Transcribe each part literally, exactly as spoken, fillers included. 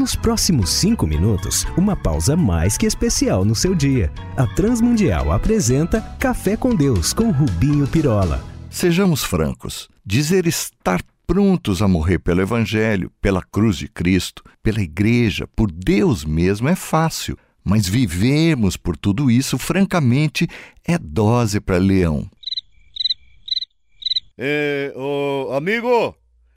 nos próximos cinco minutos, uma pausa mais que especial no seu dia. A Transmundial apresenta Café com Deus com Rubinho Pirola. Sejamos francos, dizer estar prontos a morrer pelo Evangelho, pela cruz de Cristo, pela Igreja, por Deus mesmo é fácil, mas vivemos por tudo isso, francamente, é dose para leão. É, ô, amigo,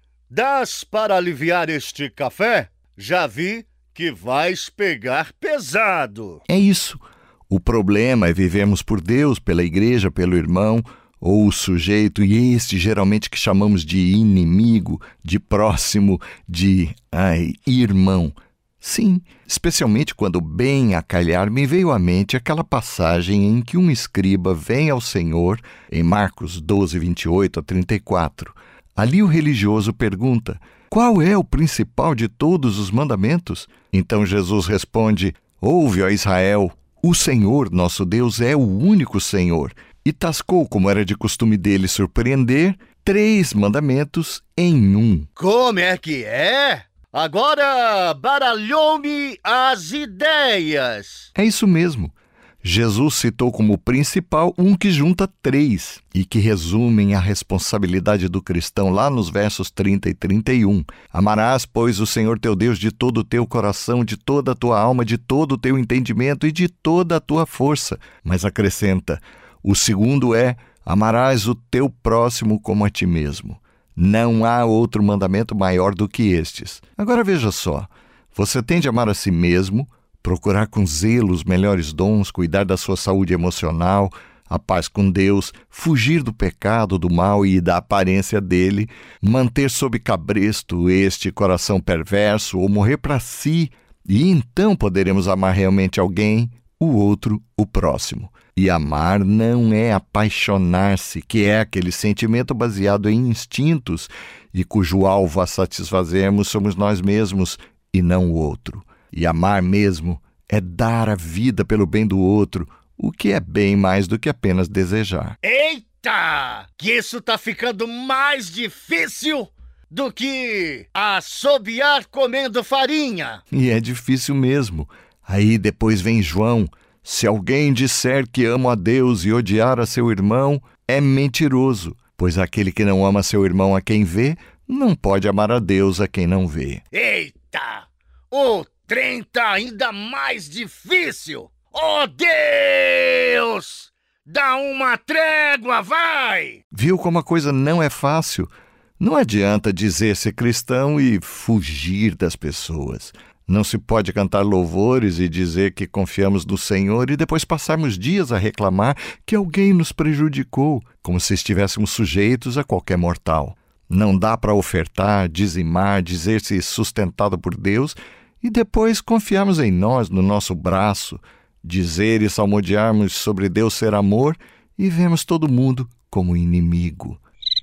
dás para aliviar este café? Já vi que vais pegar pesado. É isso. O problema é vivermos por Deus, pela Igreja, pelo irmão, ou o sujeito, e este geralmente que chamamos de inimigo, de próximo, de ai, irmão. Sim, especialmente quando bem a calhar me veio à mente aquela passagem em que um escriba vem ao Senhor, em Marcos doze, vinte e oito a trinta e quatro. Ali o religioso pergunta: qual é o principal de todos os mandamentos? Então Jesus responde: ouve, ó Israel, o Senhor nosso Deus é o único Senhor. E tascou, como era de costume dele surpreender, três mandamentos em um. Como é que é? Agora baralhou-me as ideias. É isso mesmo. Jesus citou como principal um que junta três e que resumem a responsabilidade do cristão lá nos versos trinta e trinta e um. Amarás, pois, o Senhor teu Deus de todo o teu coração, de toda a tua alma, de todo o teu entendimento e de toda a tua força. Mas acrescenta: o segundo é: amarás o teu próximo como a ti mesmo. Não há outro mandamento maior do que estes. Agora veja só, você tem de amar a si mesmo, procurar com zelo os melhores dons, cuidar da sua saúde emocional, a paz com Deus, fugir do pecado, do mal e da aparência dele, manter sob cabresto este coração perverso ou morrer para si, e então poderemos amar realmente alguém, o outro, o próximo. E amar não é apaixonar-se, que é aquele sentimento baseado em instintos e cujo alvo a satisfazermos somos nós mesmos e não o outro. E amar mesmo é dar a vida pelo bem do outro, o que é bem mais do que apenas desejar. Eita! Que isso tá ficando mais difícil do que assobiar comendo farinha. E é difícil mesmo. Aí depois vem João: se alguém disser que ama a Deus e odiar a seu irmão, é mentiroso, pois aquele que não ama seu irmão a quem vê, não pode amar a Deus a quem não vê. Eita! O trem tá ainda mais difícil! Oh, Deus! Dá uma trégua, vai! Viu como a coisa não é fácil? Não adianta dizer ser cristão e fugir das pessoas. Não se pode cantar louvores e dizer que confiamos no Senhor e depois passarmos dias a reclamar que alguém nos prejudicou, como se estivéssemos sujeitos a qualquer mortal. Não dá para ofertar, dizimar, dizer-se sustentado por Deus e depois confiarmos em nós, no nosso braço, dizer e salmodiarmos sobre Deus ser amor e vemos todo mundo como inimigo.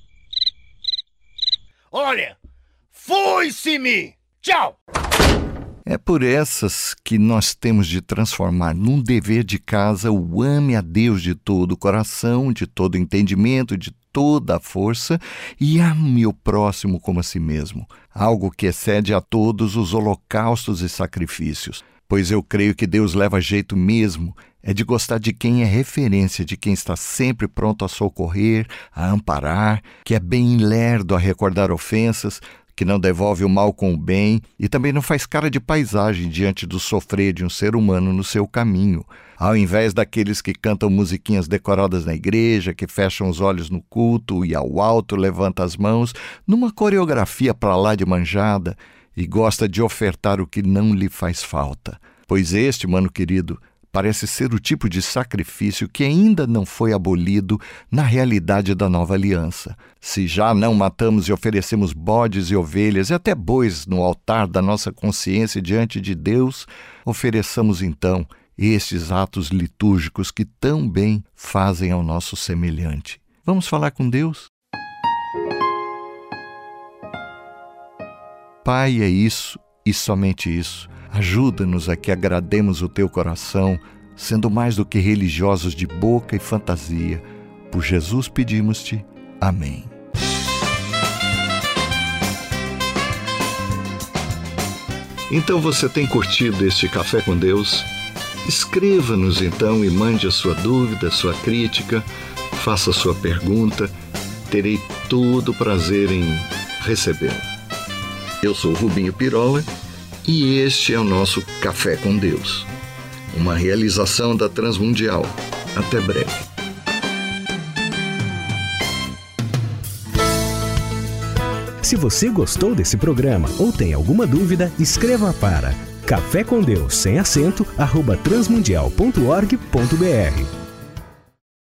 Olha, fui-se-me! Tchau! É por essas que nós temos de transformar num dever de casa o ame a Deus de todo o coração, de todo o entendimento, de toda a força, e ame o próximo como a si mesmo, algo que excede a todos os holocaustos e sacrifícios. Pois eu creio que Deus leva jeito mesmo é de gostar de quem é referência, de quem está sempre pronto a socorrer, a amparar, que é bem lerdo a recordar ofensas, que não devolve o mal com o bem e também não faz cara de paisagem diante do sofrer de um ser humano no seu caminho. Ao invés daqueles que cantam musiquinhas decoradas na igreja, que fecham os olhos no culto e ao alto levanta as mãos, numa coreografia pra lá de manjada, e gosta de ofertar o que não lhe faz falta. Pois este, mano querido, parece ser o tipo de sacrifício que ainda não foi abolido na realidade da nova aliança. Se já não matamos e oferecemos bodes e ovelhas e até bois no altar da nossa consciência diante de Deus, ofereçamos então estes atos litúrgicos que tão bem fazem ao nosso semelhante. Vamos falar com Deus? Pai, é isso e somente isso. Ajuda-nos a que agrademos o teu coração, sendo mais do que religiosos de boca e fantasia. Por Jesus pedimos-te. Amém. Então você tem curtido este Café com Deus? Escreva-nos então e mande a sua dúvida, a sua crítica, faça a sua pergunta. Terei todo o prazer em recebê-la. Eu sou Rubinho Pirola e este é o nosso Café com Deus, uma realização da Transmundial. Até breve. Se você gostou desse programa ou tem alguma dúvida, escreva para café com Deus sem acento arroba transmundial ponto org ponto br.